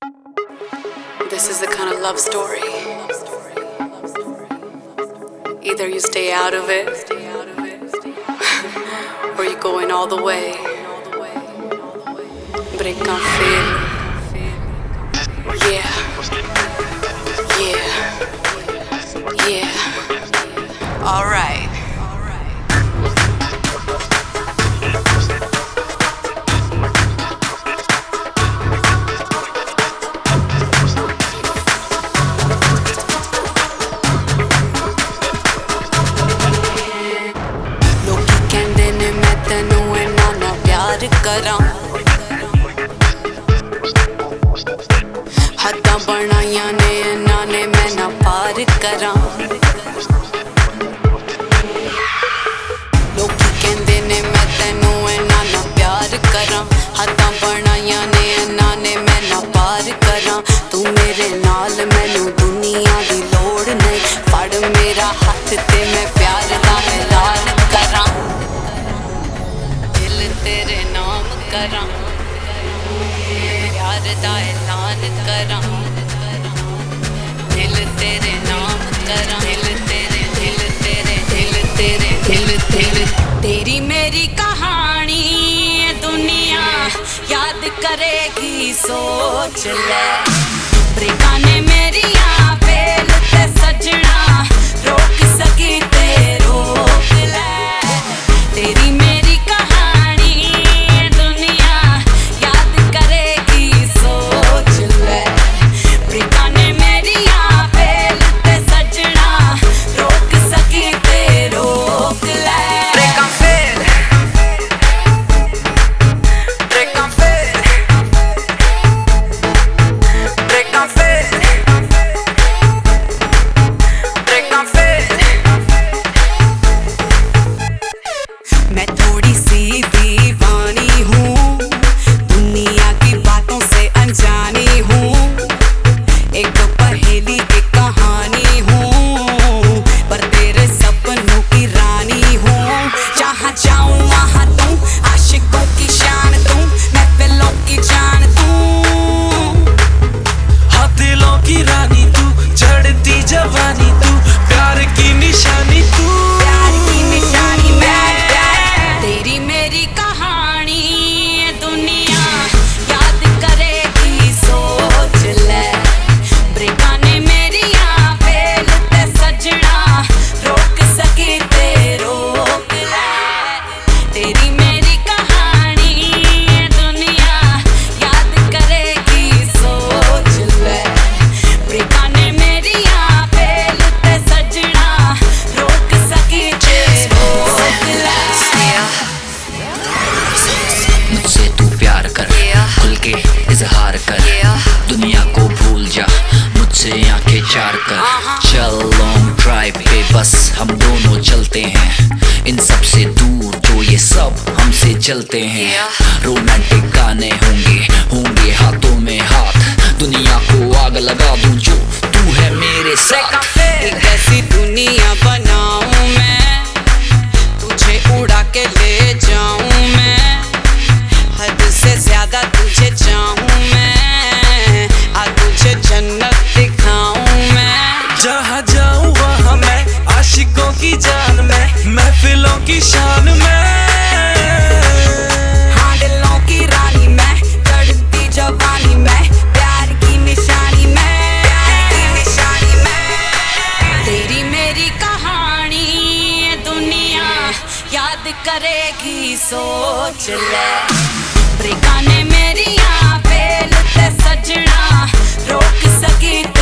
This is the kind of love story. Either you stay out of it, or you're going all the way. Break un fil. Yeah. Yeah. Yeah. Alright. करा हद्दां बनाइयां ने इन्हां ने मैं ना पार करा लोकी कहंदे ने मैं तैनू इन्हां ना प्यार करा हद्दां बनाइयां ने इन्हां ने मैं ना पार करा तू मेरे नाल मैनू दुनिया दी लोड़ नहीं फड़ मेरा हथ ते मैं प्यार दा ऐलान करा दिल तेरे नाम करा प्यार दा ऐलान करा दिल तेरे नाम करा दिल तेरे दिल तेरे दिल तेरे दिल तेरे तेरी मेरी कहानी दुनिया याद करेगी सोच ले ब्रेकां ने मेरियां फेल ते सजना रोक सकी ते रोक ले तेरी मेरी कहानी दुनिया याद करेगी सोच ले ब्रेकां ने मेरियां फेल ते सजना रोक सकी ते रोक ले ब्रेकां फेल ब्रेकां फेल ब्रेकां फेल ब्रेकां फेल मैं थोड़ी सी दीवानी हूँ दुनिया की बातों से अनजानी हूँ एक पहेली एक कहानी हूँ पर तेरे सपनों की रानी हूँ जहाँ जाऊँ वहाँ तू आशिकों की शान तू महफिलों की जान तू हाँ दिलों की रानी तू चढ़ती जवानी तू प्यार की निशानी तू प्यार की निशानी मैं तेरी मेरी कहानी दुनिया याद करेगी सोच ले ब्रेकां ने मेरियां फेल ते सजना रोक सकी ते रोक ले तेरी मेरी कहानी दुनिया याद करेगी सोच ले ब्रेकां ने मेरियां फेल ते सजना रोक सकी ते रोक ले मुझसे तू प्यार कर खुल के इजहार कर दुनिया को भूल जा मुझसे आंखें चार कर चल लॉन्ग ड्राइव पे बस हम दोनों चलते हैं इन सब से दूर जो ये सब हमसे चलते हैं रोमांटिक गाने होंगे हाथों में हाथ दुनिया को आग लगा दूं जो तू है मेरे साथ एक ऐसी दुनिया बनाऊं मैं तुझे उड़ा के ले जाऊं मैं हद से ज्यादा तुझे चाहूं मैं आ तुझे जन्नत दिखाऊं मैं जहाँ जाऊँ वहाँ मैं आशिकों की जान में महफिलों की शान में हाँ दिलों की रानी मैं चढ़ती जवानी मैं प्यार की निशानी मैं प्यार की निशानी मैं तेरी मेरी कहानी दुनिया याद करेगी सोच ले ब्रेकां ने मेरियां फेल ते सजना रोक सकी